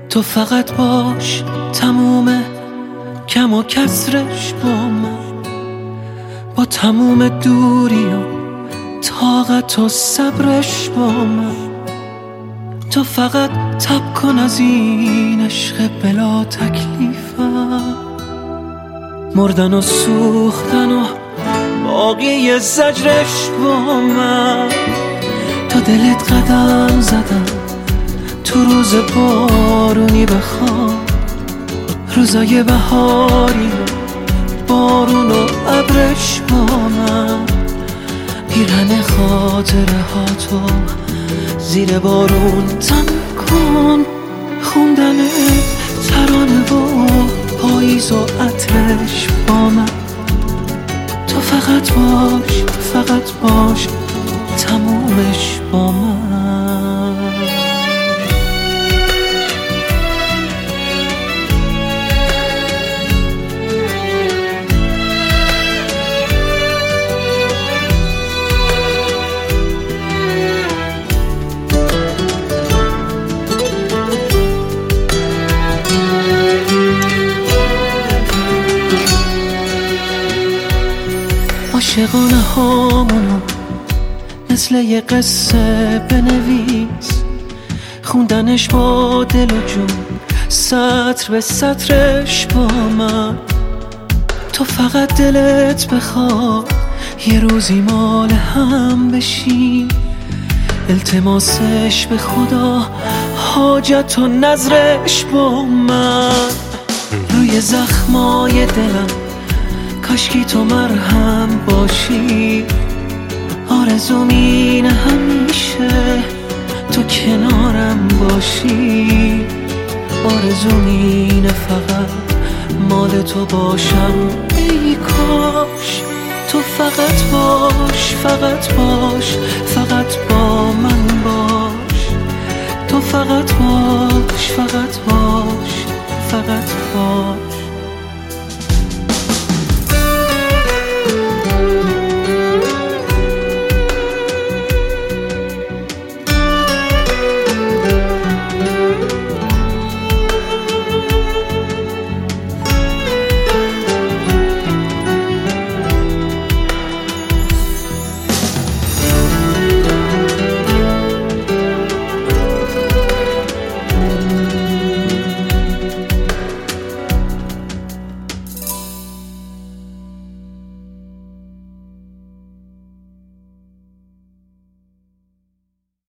تو فقط باش، تموم کم و کسرش با من، با تموم دوری و طاقت و صبرش با من. تو فقط تب کن از این عشق بلا تکلیفم، مردن و سوختن و باقی زجرش با من. تا دلت قدم زدم تو روز بارونی بخوام، روزای بهاری بارون و ابرش با من. پیرهن خاطره ها تو زیر بارون تن کن، خوندن ترانه و پاییز و عطرش با من. تو فقط باش، فقط باش، تمومش با من. عاشقانه هامونو مثل یه قصه بنویس، خوندنش با دل و جون سطر به سطرش با من. تو فقط دلت بخواد یه روزی مال هم بشی، التماسش به خدا حاجت و نظرش با من. روی زخمای دلم کاشکی تو مرهم باشی، آرزوم اینه همیشه تو کنارم باشی. آرزوم اینه فقط مال تو باشم، ای کاش. تو فقط باش، فقط باش، فقط با من باش. تو فقط باش، فقط باش، فقط باش.